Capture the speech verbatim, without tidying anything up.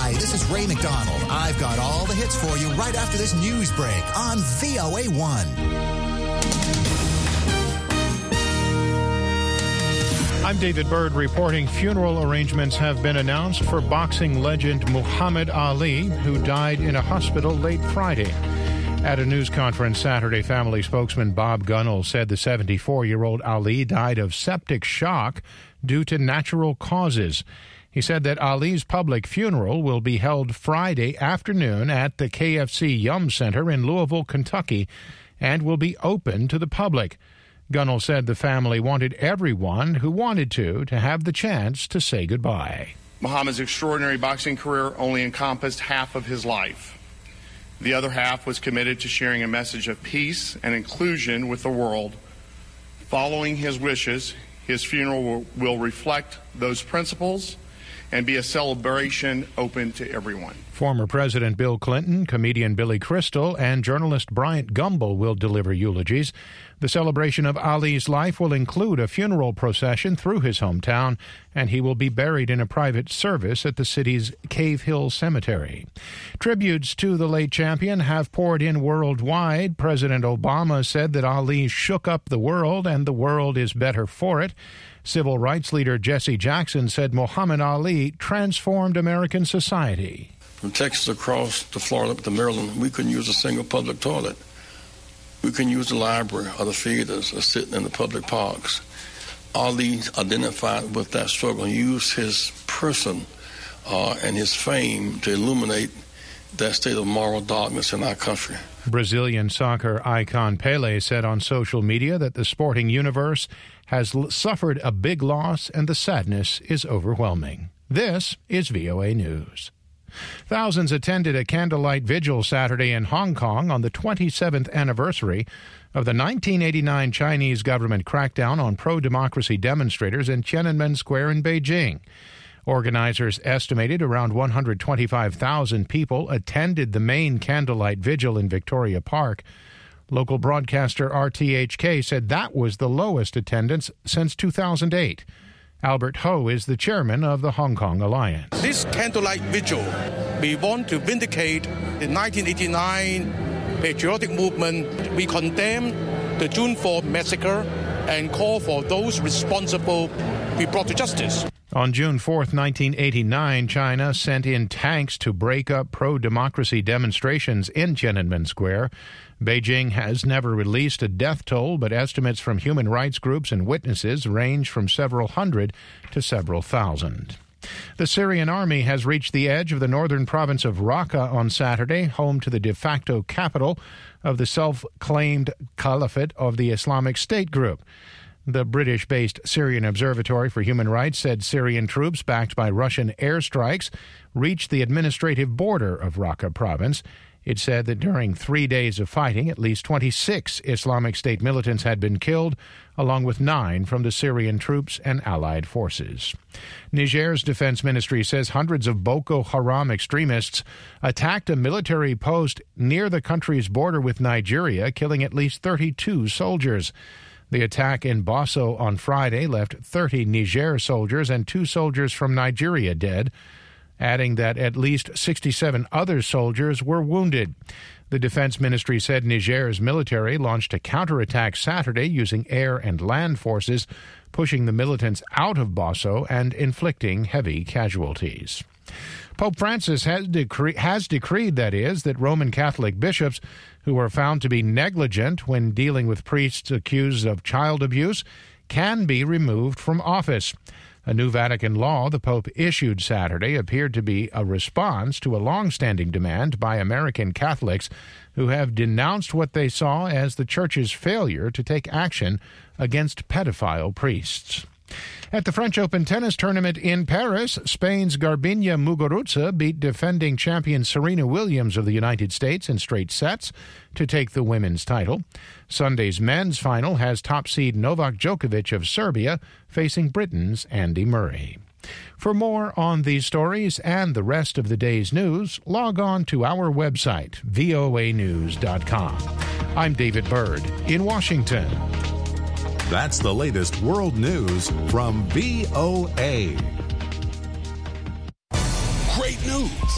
Hi, this is Ray McDonald. I've got all the hits for you right after this news break on V O A one. I'm David Byrd reporting funeral arrangements have been announced for boxing legend Muhammad Ali, who died in a hospital late Friday. At a news conference Saturday, family spokesman Bob Gunnell said the seventy-four-year-old Ali died of septic shock due to natural causes. He said that Ali's public funeral will be held Friday afternoon at the K F C Yum Center in Louisville, Kentucky, and will be open to the public. Gunnell said the family wanted everyone who wanted to to have the chance to say goodbye. Muhammad's extraordinary boxing career only encompassed half of his life. The other half was committed to sharing a message of peace and inclusion with the world. Following his wishes, his funeral will, will reflect those principles and be a celebration open to everyone. Former President Bill Clinton, comedian Billy Crystal, and journalist Bryant Gumbel will deliver eulogies. The celebration of Ali's life will include a funeral procession through his hometown, and he will be buried in a private service at the city's Cave Hill Cemetery. Tributes to the late champion have poured in worldwide. President Obama said that Ali shook up the world, and the world is better for it. Civil rights leader Jesse Jackson said Muhammad Ali transformed American society. From Texas across to Florida to Maryland, we couldn't use a single public toilet. We couldn't use the library or the theaters or sitting in the public parks. Ali identified with that struggle and used his person uh, and his fame to illuminate that state of moral darkness in our country. Brazilian soccer icon Pelé said on social media that the sporting universe has l- suffered a big loss and the sadness is overwhelming. This is V O A News. Thousands attended a candlelight vigil Saturday in Hong Kong on the twenty-seventh anniversary of the nineteen eighty-nine Chinese government crackdown on pro-democracy demonstrators in Tiananmen Square in Beijing. Organizers estimated around one hundred twenty-five thousand people attended the main candlelight vigil in Victoria Park. Local broadcaster R T H K said that was the lowest attendance since two thousand eight. Albert Ho is the chairman of the Hong Kong Alliance. This candlelight vigil, we want to vindicate the nineteen eighty-nine patriotic movement. We condemn the June fourth massacre and call for those responsible to be brought to justice. On June fourth, nineteen eighty-nine, China sent in tanks to break up pro-democracy demonstrations in Tiananmen Square. Beijing has never released a death toll, but estimates from human rights groups and witnesses range from several hundred to several thousand. The Syrian army has reached the edge of the northern province of Raqqa on Saturday, home to the de facto capital of the self-claimed caliphate of the Islamic State group. The British-based Syrian Observatory for Human Rights said Syrian troops, backed by Russian airstrikes, reached the administrative border of Raqqa province. It said that during three days of fighting, at least twenty-six Islamic State militants had been killed, along with nine from the Syrian troops and allied forces. Niger's defense ministry says hundreds of Boko Haram extremists attacked a military post near the country's border with Nigeria, killing at least thirty-two soldiers. The attack in Bosso on Friday left thirty Niger soldiers and two soldiers from Nigeria dead, adding that at least sixty-seven other soldiers were wounded. The defense ministry said Niger's military launched a counterattack Saturday using air and land forces, pushing the militants out of Bosso and inflicting heavy casualties. Pope Francis has, decre- has decreed, that is, that Roman Catholic bishops who are found to be negligent when dealing with priests accused of child abuse can be removed from office. A new Vatican law the Pope issued Saturday appeared to be a response to a long-standing demand by American Catholics who have denounced what they saw as the Church's failure to take action against pedophile priests. At the French Open tennis tournament in Paris, Spain's Garbiñe Muguruza beat defending champion Serena Williams of the United States in straight sets to take the women's title. Sunday's men's final has top seed Novak Djokovic of Serbia facing Britain's Andy Murray. For more on these stories and the rest of the day's news, log on to our website, V O A news dot com. I'm David Byrd in Washington. That's the latest world news from V O A.